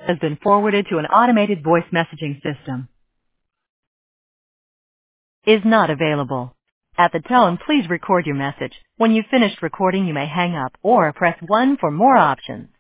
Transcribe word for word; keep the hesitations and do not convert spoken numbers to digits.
has been forwarded to an automated voice messaging system. Is not available. At the tone, please record your message. When you've finished recording, you may hang up or press one for more options.